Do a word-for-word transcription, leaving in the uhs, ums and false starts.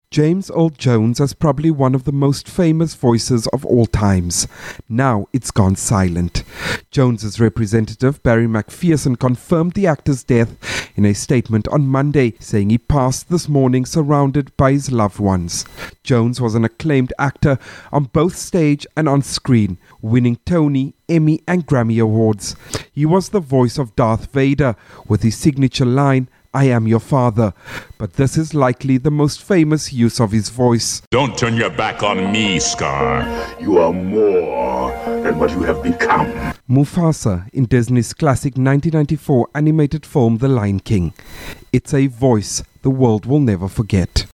James Earl Jones is probably one of the most famous voices of all times. Now it's gone silent. Jones's representative Barry McPherson confirmed the actor's death in a statement on Monday, saying he passed this morning surrounded by his loved ones. Jones was an acclaimed actor on both stage and on screen, winning Tony, Emmy and Grammy Awards. He was the voice of Darth Vader with his signature line, "I am your father," but this is likely the most famous use of his voice. Don't turn your back on me, Scar. You are more than what you have become. Mufasa in Disney's classic nineteen ninety-four animated film The Lion King. It's a voice the world will never forget.